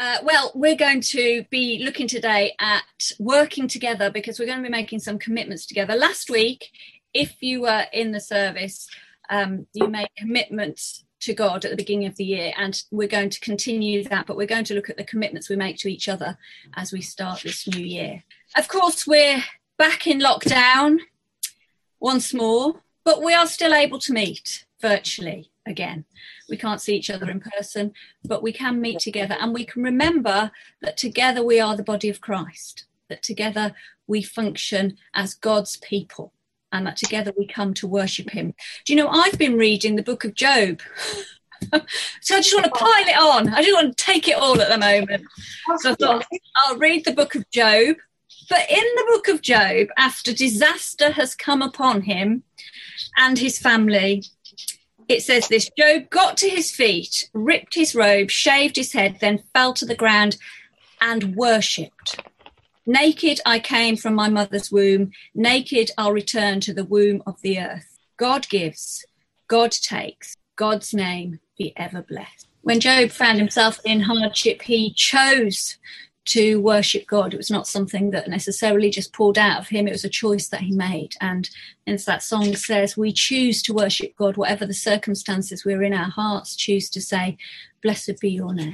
Well, we're going to be looking today at working together because we're going to be making some commitments together. Last week, if you were in the service, you made commitments to God at the beginning of the year, and we're going to continue that, but we're going to look at the commitments we make to each other as we start this new year. Of course, we're back in lockdown once more, but we are still able to meet virtually again. We can't see each other in person, but we can meet together, and we can remember that together we are the body of Christ, that together we function as God's people, and that together we come to worship him. Do you know, I've been reading the book of Job. So I just want to pile it on. I just want to take it all at the moment. So I thought I'll read the book of Job. But in the book of Job, after disaster has come upon him and his family, it says this: Job got to his feet, ripped his robe, shaved his head, then fell to the ground and worshipped. Naked I came from my mother's womb, naked I'll return to the womb of the earth. God gives, God takes, God's name be ever blessed. When Job found himself in hardship, he chose to worship God. It was not something that necessarily just poured out of him. It was a choice that he made. And as that song says, we choose to worship God, whatever the circumstances we're in, our hearts choose to say, blessed be your name.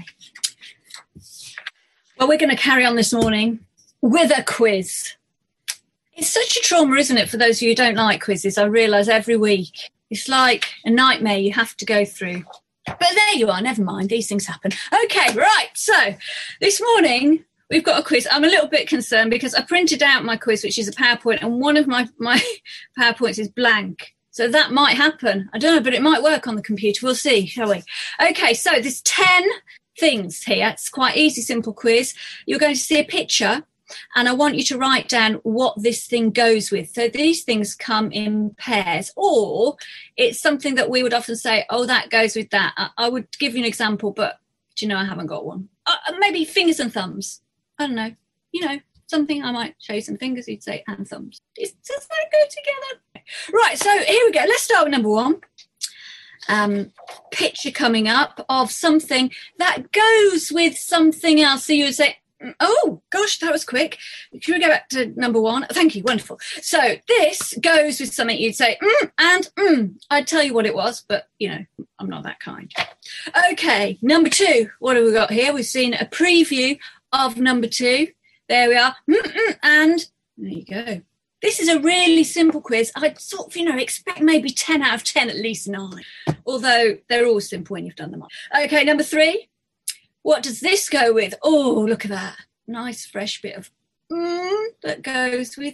Well, we're going to carry on this morning with a quiz. It's such a trauma, isn't it, for those of you who don't like quizzes? I realise every week. It's like a nightmare you have to go through. But there you are, never mind, these things happen. Okay, right, so this morning we've got a quiz. I'm a little bit concerned because I printed out my quiz, which is a PowerPoint, and one of my PowerPoints is blank. So that might happen. I don't know, but it might work on the computer. We'll see, shall we? Okay, so there's 10 things here. It's quite easy, simple quiz. You're going to see a picture, and I want you to write down what this thing goes with. So these things come in pairs, or it's something that we would often say, oh, that goes with that. I would give you an example, but do you know, I haven't got one. Maybe fingers and thumbs. I don't know. You know, something I might show you some fingers, you'd say, and thumbs. Does that go together? Right, so here we go. Let's start with number one. Picture coming up of something that goes with something else. So you would say, oh, gosh, that was quick. Can we go back to number one? Thank you, wonderful. So this goes with something you'd say, I'd tell you what it was, but, you know, I'm not that kind. Okay, number two. What have we got here? We've seen a preview of number two. There we are. And there you go. This is a really simple quiz. I'd sort of, you know, expect maybe 10 out of 10, at least 9. Although they're all simple when you've done them all. Okay, number three. What does this go with? Oh, look at that. Nice fresh bit of that goes with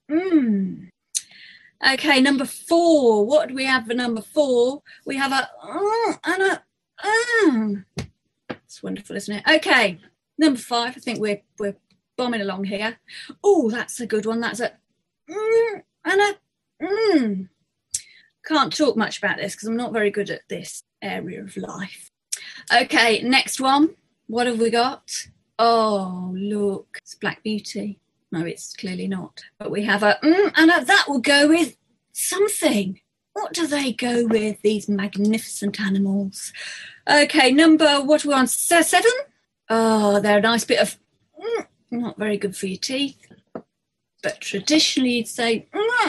Okay, number four. What do we have for number four? We have a and a It's wonderful, isn't it? Okay, number five. I think we're bombing along here. Oh, that's a good one. That's a and a Can't talk much about this because I'm not very good at this area of life. Okay, next one. What have we got? Oh, look, it's Black Beauty. No, it's clearly not. But we have a and a, that will go with something. What do they go with, these magnificent animals? Okay, what are we on? 7? Oh, they're a nice bit of not very good for your teeth. But traditionally you'd say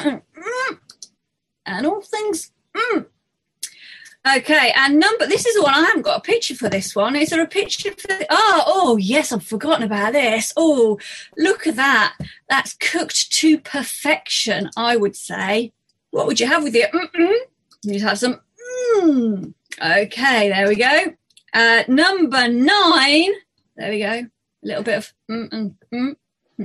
and all things Okay, and this is the one. I haven't got a picture for this one. Is there a picture for oh, yes, I've forgotten about this. Oh, look at that. That's cooked to perfection, I would say. What would you have with your You'd have some Okay, there we go. Number 9. There we go. A little bit of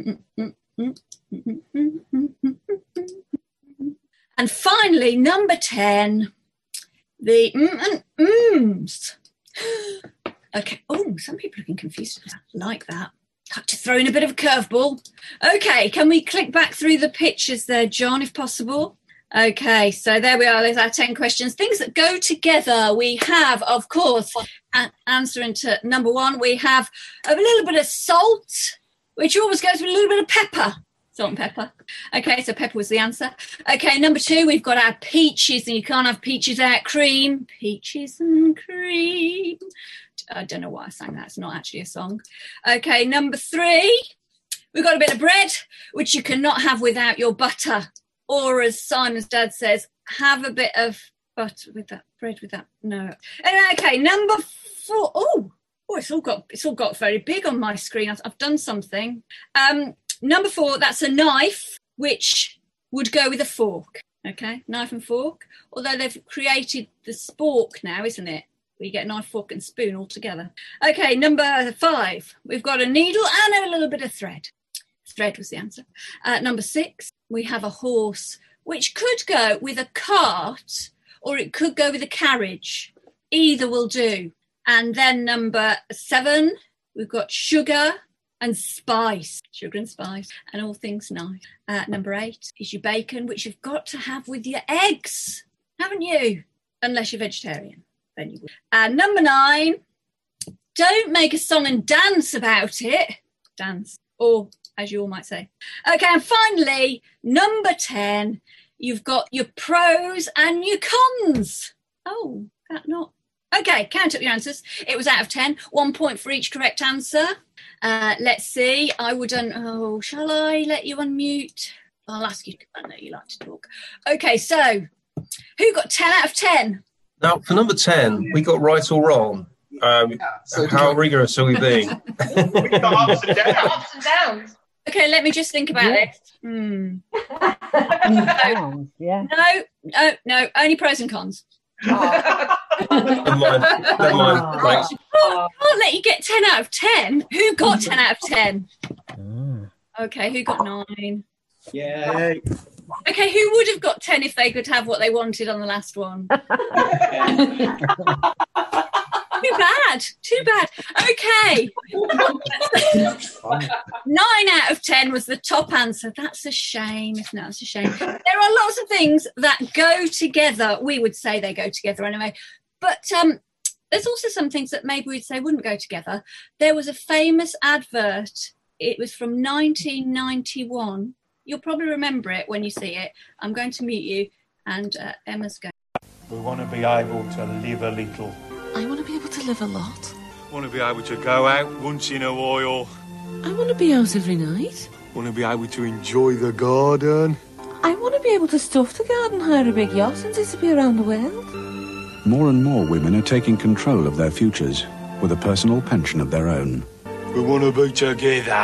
And finally, number 10. The ums. Okay. Oh, some people are getting confused. Like that. Had to throw in a bit of a curveball. Okay, can we click back through the pictures there, John, if possible? Okay, so there we are. There's our 10 questions. Things that go together. We have, of course, answering to number 1, we have a little bit of salt, which always goes with a little bit of pepper. Salt and pepper. Okay, so pepper was the answer. Okay, number 2, we've got our peaches, and you can't have peaches without cream. Peaches and cream. I don't know why I sang that. It's not actually a song. Okay, number 3. We've got a bit of bread, which you cannot have without your butter. Or as Simon's dad says, have a bit of butter with that, bread with that. No. Okay, number 4. Oh, it's all got very big on my screen. I've done something. Number 4, that's a knife, which would go with a fork. Okay, knife and fork. Although they've created the spork now, isn't it? Where you get knife, fork and spoon all together. Okay, number 5. We've got a needle and a little bit of thread. Thread was the answer. Number 6, we have a horse, which could go with a cart or it could go with a carriage. Either will do. And then number 7, we've got sugar and spice. Sugar and spice and all things nice. Number 8 is your bacon, which you've got to have with your eggs, haven't you? Unless you're vegetarian, then you would. And number 9, don't make a song and dance about it. Dance. Or, as you all might say. Okay, and finally, number 10, you've got your pros and your cons. Oh, that not. Okay, count up your answers. It was out of 10. 1 point for each correct answer. Let's see. Shall I let you unmute? I'll ask you. I know you like to talk. Okay, so who got 10 out of 10? Now, for number 10, we got right or wrong. How rigorous are we being? We got ups and downs. Ups and downs. Okay, let me just think about it. Yeah. No, only pros and cons. Never mind. Right. I'll let you get 10 out of 10. Who got 10 out of 10? Okay, who got 9? Yeah. Okay, who would have got 10 if they could have what they wanted on the last one? Too bad. Okay. 9 out of 10 was the top answer. That's a shame. No, it's a shame. There are lots of things that go together. We would say they go together anyway. But there's also some things that maybe we'd say wouldn't go together. There was a famous advert. It was from 1991. You'll probably remember it when you see it. I'm going to mute you, and Emma's going. We want to be able to live a little. I want to be able to live a lot. Want to be able to go out once in a while. I want to be out every night. Want to be able to enjoy the garden. I want to be able to stuff the garden, hire a big yacht and disappear around the world. More and more women are taking control of their futures with a personal pension of their own. We want to be together.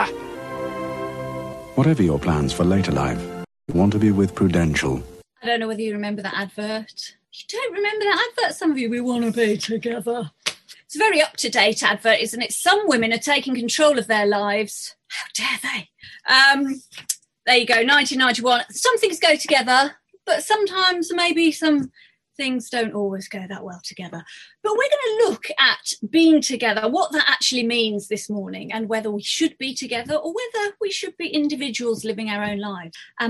Whatever your plans for later life, you want to be with Prudential. I don't know whether you remember that advert. You don't remember that advert, some of you? We want to be together. It's a very up-to-date advert, isn't it? Some women are taking control of their lives. How dare they? There you go, 1991. Some things go together, but sometimes maybe some things don't always go that well together. But we're going to look at being together, what that actually means this morning, and whether we should be together or whether we should be individuals living our own lives.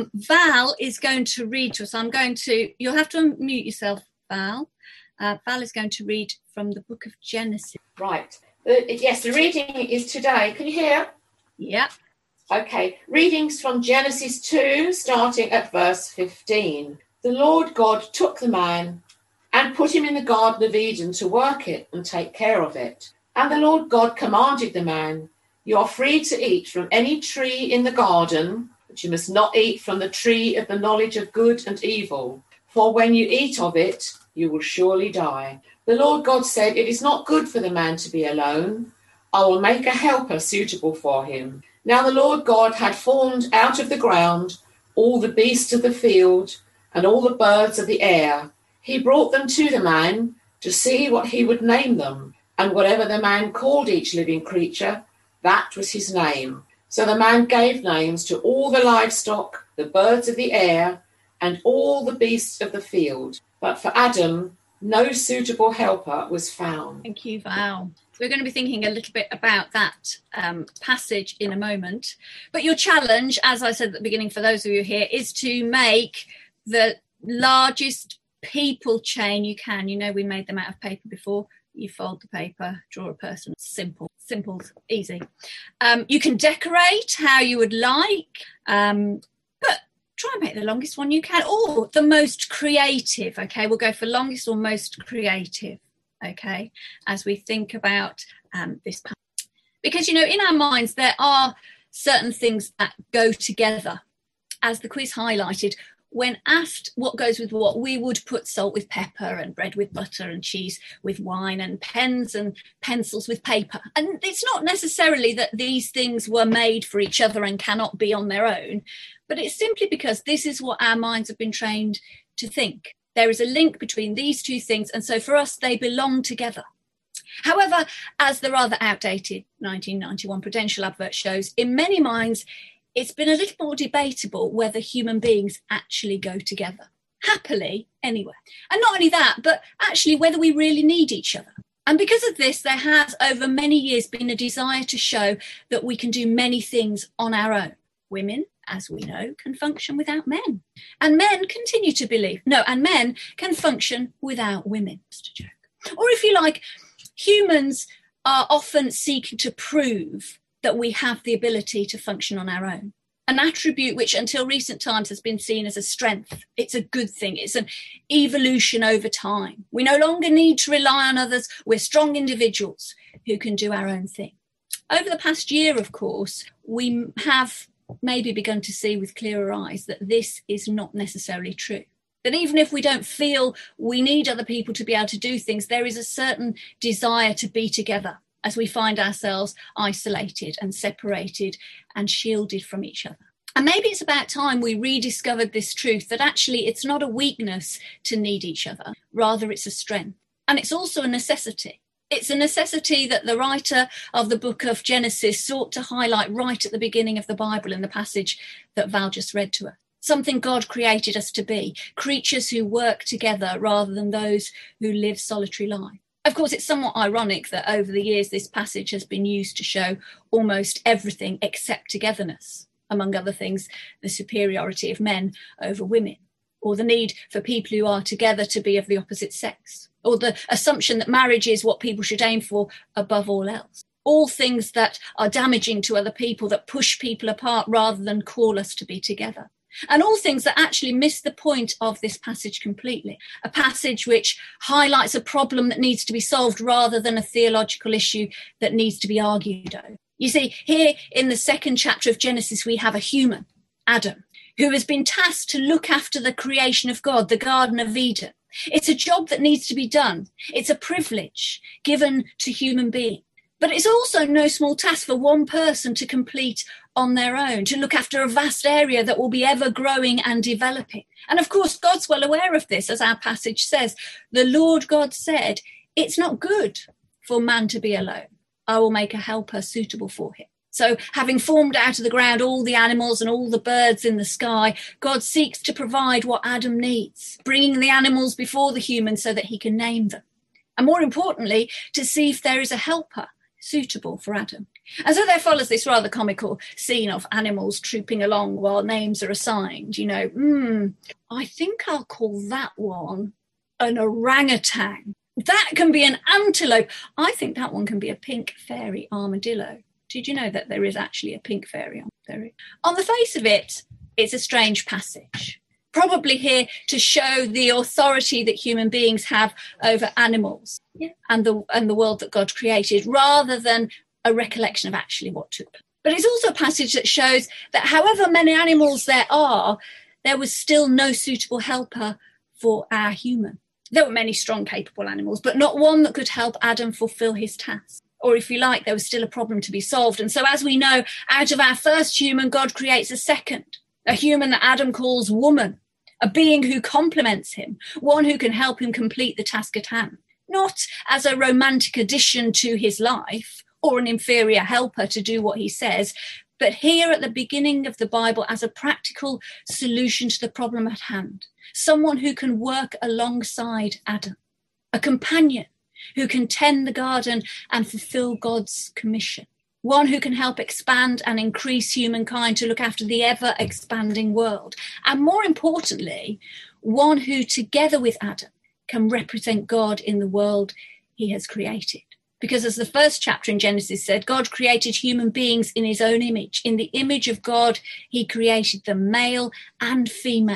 Val is going to read to us. You'll have to unmute yourself, Val. Val is going to read from the book of Genesis. Right. Yes, the reading is today. Can you hear? Yeah. Okay. Readings from Genesis 2, starting at verse 15. The Lord God took the man and put him in the Garden of Eden to work it and take care of it. And the Lord God commanded the man, you are free to eat from any tree in the garden, but you must not eat from the tree of the knowledge of good and evil. For when you eat of it, you will surely die. The Lord God said, it is not good for the man to be alone. I will make a helper suitable for him. Now the Lord God had formed out of the ground all the beasts of the field and all the birds of the air. He brought them to the man to see what he would name them. And whatever the man called each living creature, that was his name. So the man gave names to all the livestock, the birds of the air, and all the beasts of the field. But for Adam, no suitable helper was found. Thank you, Val. So we're going to be thinking a little bit about that passage in a moment. But your challenge, as I said at the beginning, for those of you here, is to make the largest people chain you can. You know, we made them out of paper before. You fold the paper, draw a person. Simple, easy. You can decorate how you would like, but try and make the longest one you can, or the most creative. Okay, we'll go for longest or most creative. okay, as we think about this passage. Because, in our minds, there are certain things that go together. As the quiz highlighted, when asked what goes with what, we would put salt with pepper and bread with butter and cheese with wine and pens and pencils with paper. And it's not necessarily that these things were made for each other and cannot be on their own, but it's simply because this is what our minds have been trained to think. There is a link between these two things, and so for us, they belong together. However, as the rather outdated 1991 Prudential advert shows, in many minds, it's been a little more debatable whether human beings actually go together. Happily, anyway. And not only that, but actually whether we really need each other. And because of this, there has over many years been a desire to show that we can do many things on our own. Women, as we know, can function without men. And men continue to believe, and men can function without women. Just a joke. Or if you like, humans are often seeking to prove that we have the ability to function on our own, an attribute which until recent times has been seen as a strength. It's a good thing. It's an evolution over time. We no longer need to rely on others. We're strong individuals who can do our own thing. Over the past year, of course, we have maybe begun to see with clearer eyes that this is not necessarily true. That even if we don't feel we need other people to be able to do things, there is a certain desire to be together as we find ourselves isolated and separated and shielded from each other. And maybe it's about time we rediscovered this truth that actually it's not a weakness to need each other, rather it's a strength. And it's also a necessity. It's a necessity that the writer of the book of Genesis sought to highlight right at the beginning of the Bible in the passage that Val just read to us. Something God created us to be, creatures who work together rather than those who live solitary lives. Of course, it's somewhat ironic that over the years this passage has been used to show almost everything except togetherness, among other things, the superiority of men over women, or the need for people who are together to be of the opposite sex, or the assumption that marriage is what people should aim for above all else. All things that are damaging to other people, that push people apart rather than call us to be together. And all things that actually miss the point of this passage completely. A passage which highlights a problem that needs to be solved rather than a theological issue that needs to be argued over. You see, here in the second chapter of Genesis, we have a human, Adam, who has been tasked to look after the creation of God, the Garden of Eden. It's a job that needs to be done. It's a privilege given to human beings. But it's also no small task for one person to complete on their own, to look after a vast area that will be ever growing and developing. And of course, God's well aware of this, as our passage says. The Lord God said, it's not good for man to be alone. I will make a helper suitable for him. So having formed out of the ground all the animals and all the birds in the sky, God seeks to provide what Adam needs, bringing the animals before the humans so that he can name them. And more importantly, to see if there is a helper suitable for Adam. And so there follows this rather comical scene of animals trooping along while names are assigned. I think I'll call that one an orangutan. That can be an antelope. I think that one can be a pink fairy armadillo. Did you know that there is actually a pink fairy armadillo? On the face of it, it's a strange passage. Probably here to show the authority that human beings have over animals and the world that God created, rather than a recollection of actually what took place. But it's also a passage that shows that however many animals there are, there was still no suitable helper for our human. There were many strong, capable animals, but not one that could help Adam fulfill his task. Or if you like, there was still a problem to be solved. And so as we know, out of our first human, God creates a second, a human that Adam calls woman, a being who complements him, one who can help him complete the task at hand, not as a romantic addition to his life or an inferior helper to do what he says, but here at the beginning of the Bible as a practical solution to the problem at hand, someone who can work alongside Adam, a companion who can tend the garden and fulfill God's commission, one who can help expand and increase humankind to look after the ever-expanding world. And more importantly, one who, together with Adam, can represent God in the world he has created. Because as the first chapter in Genesis said, God created human beings in his own image. In the image of God, he created them, male and female.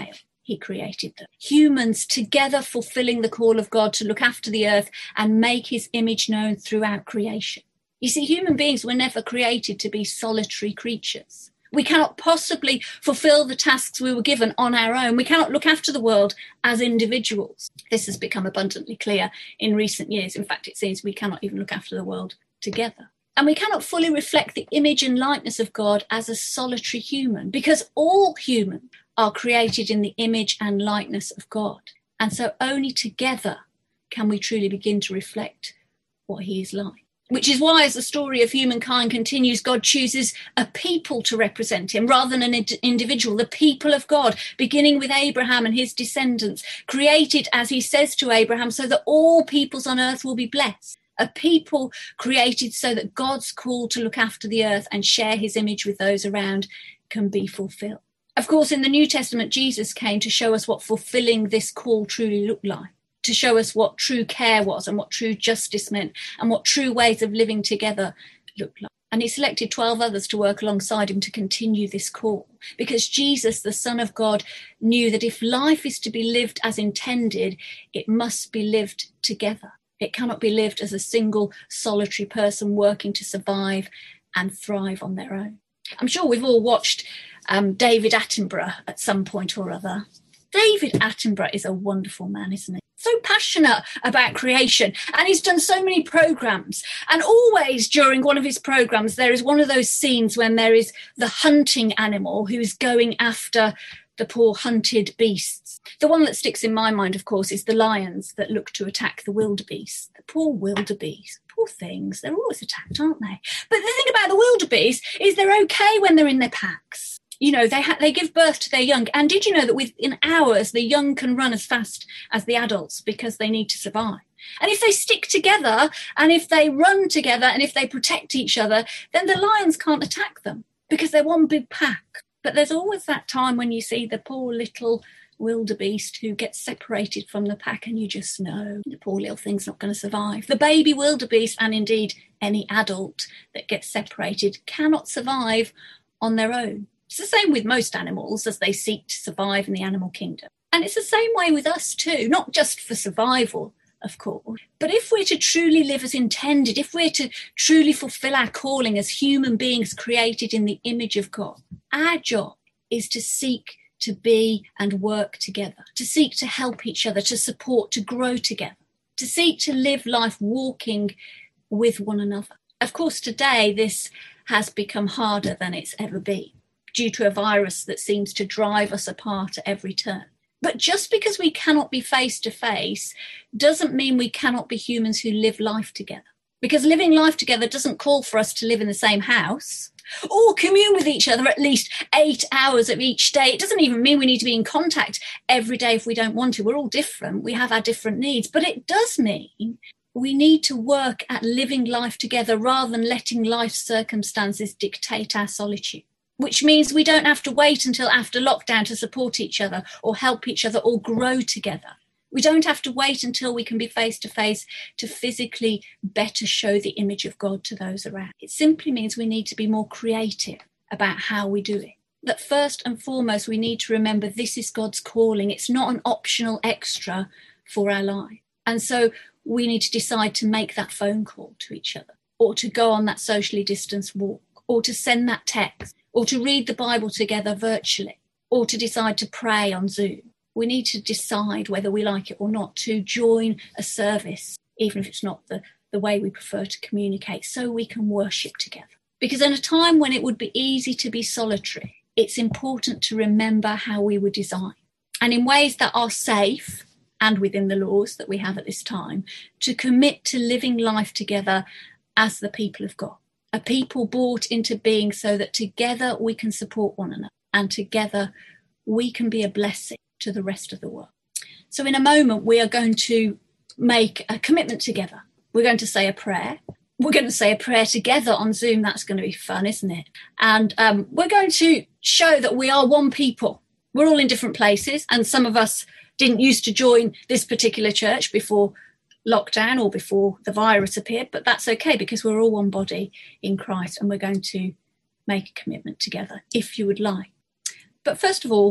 he created them. Humans together fulfilling the call of God to look after the earth and make his image known throughout creation. You see, human beings were never created to be solitary creatures. We cannot possibly fulfill the tasks we were given on our own. We cannot look after the world as individuals. This has become abundantly clear in recent years. In fact, it seems we cannot even look after the world together. And we cannot fully reflect the image and likeness of God as a solitary human, because all humans are created in the image and likeness of God. And so only together can we truly begin to reflect what he is like. Which is why, as the story of humankind continues, God chooses a people to represent him rather than an individual, the people of God, beginning with Abraham and his descendants, created, as he says to Abraham, so that all peoples on earth will be blessed. A people created so that God's call to look after the earth and share his image with those around can be fulfilled. Of course, in the New Testament, Jesus came to show us what fulfilling this call truly looked like, to show us what true care was and what true justice meant and what true ways of living together looked like. And he selected 12 others to work alongside him to continue this call, because Jesus, the Son of God, knew that if life is to be lived as intended, it must be lived together. It cannot be lived as a single solitary person working to survive and thrive on their own. I'm sure we've all watched David Attenborough at some point or other. David Attenborough is a wonderful man, isn't he? So passionate about creation, and he's done so many programs, and always during one of his programs there is one of those scenes when there is the hunting animal who's going after the poor hunted beasts. The one that sticks in my mind, of course, is the lions that look to attack the wildebeest. The poor wildebeest, poor things, they're always attacked, aren't they? But the thing about the wildebeest is they're okay when they're in their packs. You know, they give birth to their young. And did you know that within hours, the young can run as fast as the adults because they need to survive? And if they stick together and if they run together and if they protect each other, then the lions can't attack them because they're one big pack. But there's always that time when you see the poor little wildebeest who gets separated from the pack, and you just know the poor little thing's not going to survive. The baby wildebeest, and indeed any adult that gets separated, cannot survive on their own. It's the same with most animals as they seek to survive in the animal kingdom. And it's the same way with us too, not just for survival, of course, but if we're to truly live as intended, if we're to truly fulfill our calling as human beings created in the image of God, our job is to seek to be and work together, to seek to help each other, to support, to grow together, to seek to live life walking with one another. Of course, today this has become harder than it's ever been, due to a virus that seems to drive us apart at every turn. But just because we cannot be face to face doesn't mean we cannot be humans who live life together. Because living life together doesn't call for us to live in the same house or commune with each other at least 8 hours of each day. It doesn't even mean we need to be in contact every day if we don't want to. We're all different. We have our different needs. But it does mean we need to work at living life together rather than letting life's circumstances dictate our solitude. Which means we don't have to wait until after lockdown to support each other or help each other or grow together. We don't have to wait until we can be face to face to physically better show the image of God to those around. It simply means we need to be more creative about how we do it. That first and foremost, we need to remember this is God's calling. It's not an optional extra for our life. And so we need to decide to make that phone call to each other, or to go on that socially distanced walk, or to send that text, or to read the Bible together virtually, or to decide to pray on Zoom. We need to decide whether we like it or not to join a service, even if it's not the way we prefer to communicate, so we can worship together. Because in a time when it would be easy to be solitary, it's important to remember how we were designed, and in ways that are safe and within the laws that we have at this time, to commit to living life together as the people of God. A people brought into being so that together we can support one another and together we can be a blessing to the rest of the world. So in a moment, we are going to make a commitment together. We're going to say a prayer. We're going to say a prayer together on Zoom. That's going to be fun, isn't it? And we're going to show that we are one people. We're all in different places, and some of us didn't used to join this particular church before lockdown or before the virus appeared, but that's okay because we're all one body in Christ, and we're going to make a commitment together if you would like. But first of all,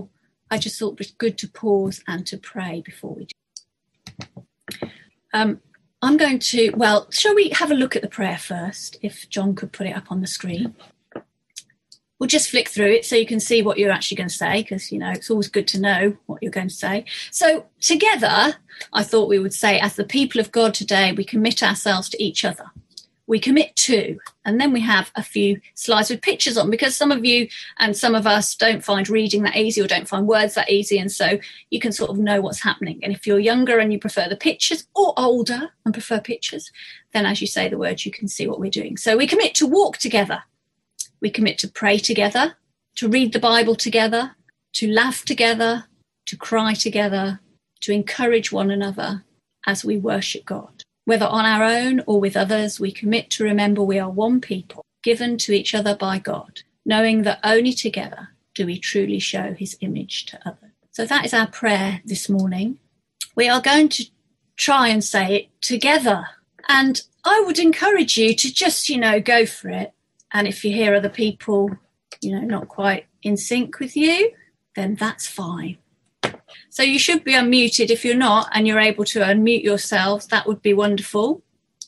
I just thought it was good to pause and to pray before we do. I'm going to, shall we have a look at the prayer first, if John could put it up on the screen? We'll just flick through it so you can see what you're actually going to say, because, it's always good to know what you're going to say. So together, I thought we would say, as the people of God today, we commit ourselves to each other. We commit to, and then we have a few slides with pictures on, because some of you and some of us don't find reading that easy or don't find words that easy, and so you can sort of know what's happening. And if you're younger and you prefer the pictures, or older and prefer pictures, then as you say the words, you can see what we're doing. So we commit to walk together. We commit to pray together, to read the Bible together, to laugh together, to cry together, to encourage one another as we worship God. Whether on our own or with others, we commit to remember we are one people, given to each other by God, knowing that only together do we truly show his image to others. So that is our prayer this morning. We are going to try and say it together. And I would encourage you to just, go for it. And if you hear other people, not quite in sync with you, then that's fine. So you should be unmuted. If you're not and you're able to unmute yourselves, that would be wonderful.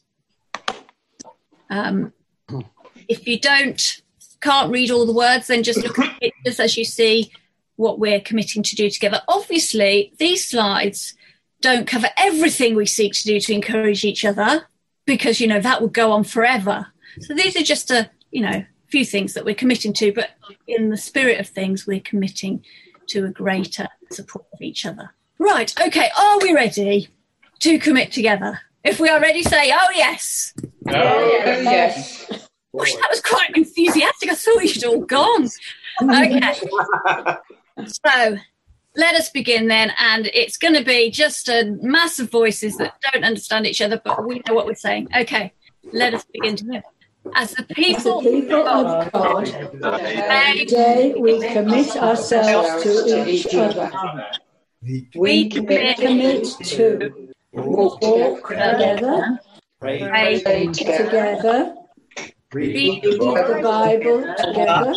If you can't read all the words, then just look at it just as you see what we're committing to do together. Obviously, these slides don't cover everything we seek to do to encourage each other, because, that would go on forever. So these are just a few things that we're committing to, but in the spirit of things, we're committing to a greater support of each other. Right, okay, are we ready to commit together? If we are ready, say, oh, yes. Oh, yes. Gosh, that was quite enthusiastic. I thought you'd all gone. Okay. So let us begin then, and it's going to be just a mass of voices that don't understand each other, but we know what we're saying. Okay, let us begin together. As the people of God, today we commit ourselves to each other. We commit to walk together, pray together, read the Bible together,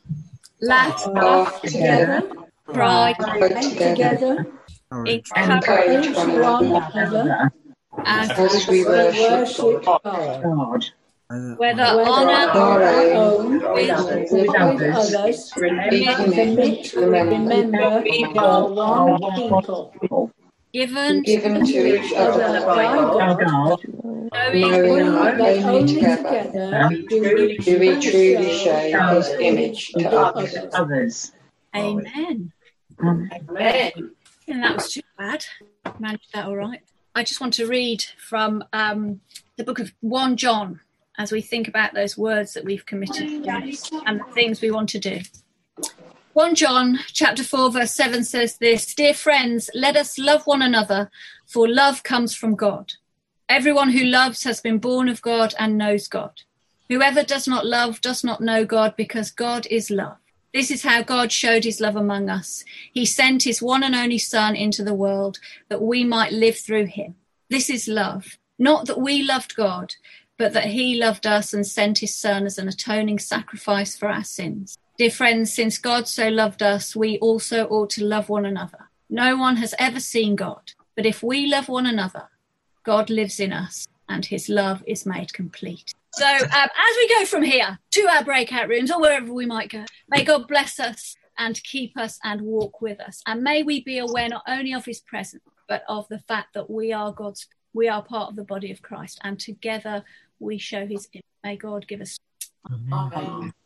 laugh together, cry together, encourage one another as we worship God. Whether on our own, with others, we commit to remember we are one people, given to each other by God, knowing that only together do we truly show his image to others. Amen. Amen. And that was too bad. Managed that all right. I just want to read from the book of 1 John, as we think about those words that we've committed to and the things we want to do. 1 John chapter 4 verse 7 says this: Dear friends, let us love one another, for love comes from God. Everyone who loves has been born of God and knows God. Whoever does not love does not know God, because God is love. This is how God showed his love among us. He sent his one and only Son into the world that we might live through him. This is love, not that we loved God, but that he loved us and sent his Son as an atoning sacrifice for our sins. Dear friends, since God so loved us, we also ought to love one another. No one has ever seen God, but if we love one another, God lives in us and his love is made complete. So as we go from here to our breakout rooms or wherever we might go, may God bless us and keep us and walk with us. And may we be aware not only of his presence, but of the fact that we are part of the body of Christ, and together we show his image. May God give us. Amen.